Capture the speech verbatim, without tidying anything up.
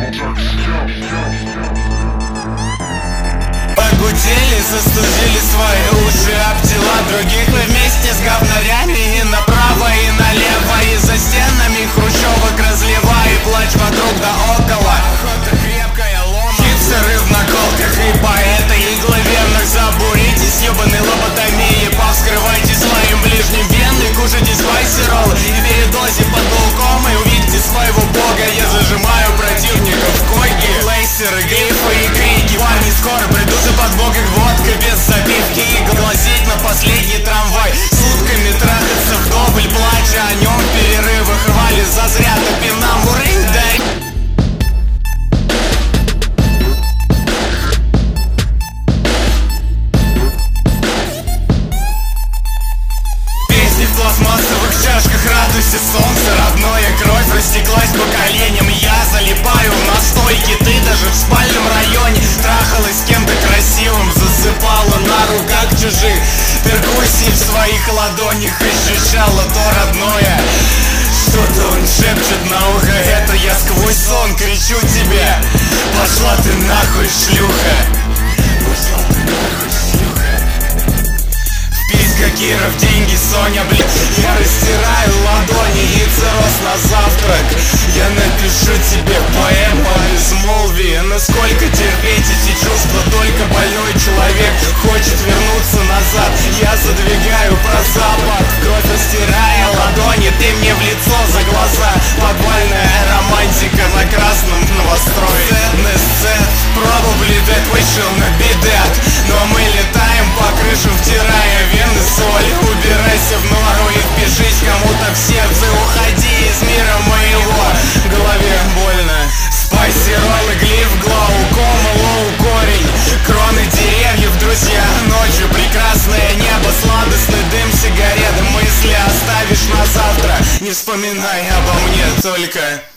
Погудели, застудили свои уши об тела других. Мы вместе с говнарями и направо, и налево, и за стенами хрущевок разливай плач вокруг да около. Охота крепкая, лома. Хипстеры в наколках и поэты игловерных. Забуритесь, ебаной лоботомии, повскрывайте своим ближним вены. Кушайте спайси роллы и передозе под глаукомой. Увидите своего бога, я зажимаю противников в койке. Лейсеры, глифы и крики. Парни скоро придут за подбогой, водка без забивки. И глазеть на последний трамвай. Сутками трахаться вдоволь, плача о нем в перерывах. Рвали зазря, топим нам урынь, дай. В пластмассовых чашках радуйся солнце. Родное, кровь растеклась по коленям. Я залипаю в настойке. Ты даже в спальном районе трахалась с кем-то красивым. Засыпала на руках чужих. Перкуссии в своих ладонях ощущала то родное. Что-то он шепчет на ухо. Это я сквозь сон кричу тебе: пошла ты нахуй, шлюха. Пошла ты нахуй, шлюха. Киров, деньги, Соня, блин. Я растираю ладони и цирроз на завтрак. Я напишу тебе поэму о безмолвии. Насколько терпеть эти чувства только больной человек хочет вернуться назад. Я задвигаю про запад, кровь растирая ладони. Ты мне в лицо за глаза. Подвальная романтика на красном новострое. Sadness set, probably that we shall not be dead. Но мы летаем по крышам, втирая вены соль. Убирайся в нору и впишись кому-то в сердце. Уходи из мира моего. В голове больно. Спайси роллы, глиф, глаукома, лоу, корень. Кроны деревьев, друзья, ночью прекрасное небо. Сладостный дым сигареты. Мысли оставишь на завтра. Не вспоминай обо мне только.